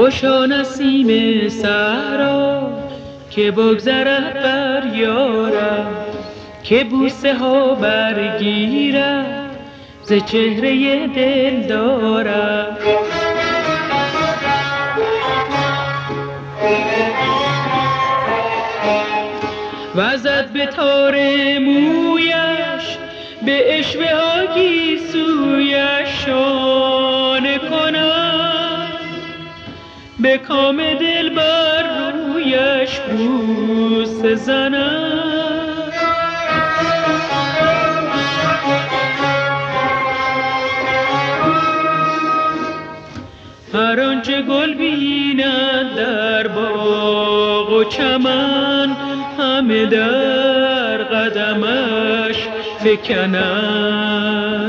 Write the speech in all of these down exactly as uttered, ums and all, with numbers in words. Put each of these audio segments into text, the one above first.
خوشا نسیم صحرا که بگذرد بر یارم، که بوسه ها برگیرد ز چهره دل دارم. وزد به تار مویش به اشوه ها گیسویش شانه کنم، به کام دل بر رویش بوسه زنم. هر آنچه گل بیند در باغ و چمن، همه در قدمش فکند.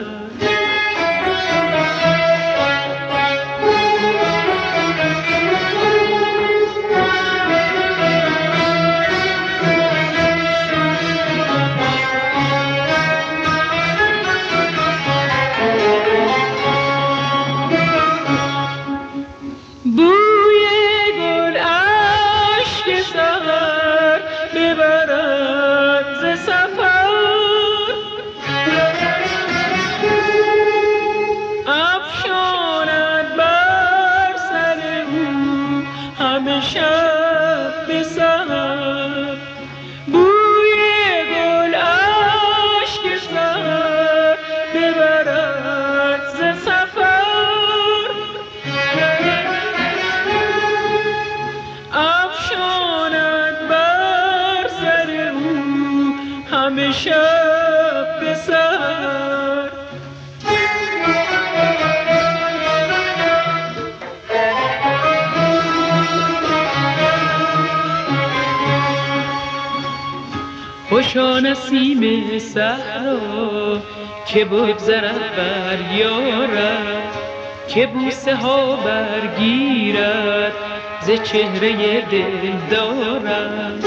شب به سحر بوی گل اشک سحر ببرد ز سفر، افشاند بر سر او همه شب به سحر. خوشا نسیم صحرا که بگذرد بر یارم، که بوسه ها برگیرد ز چهره دل دارم.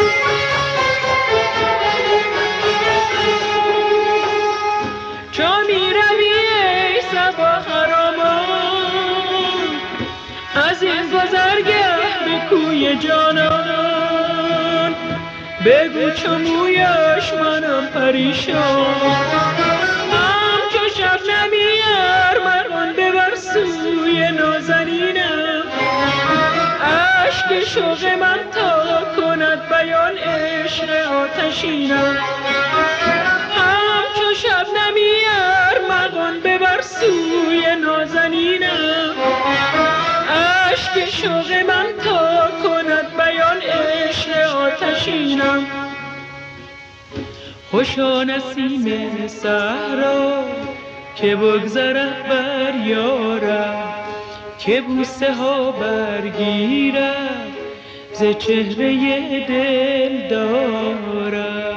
چو می روی ای صبا خرامان، از این گذرگه به کوی جانان، بگو چو مویش منم پریشان. همچو شبنمی ارمغان ببر سوی نازنینم، اشک شوق من تا کند بیان عشق آتشینم. همچو شبنمی ارمغان ببر سوی نازنینم، اشک شوق من تا کند بیان عشق آتشینم. خوشا نسیم صحرا که بگذرد بر یارم، که بوسه ها برگیرد ز چهره دل دارم.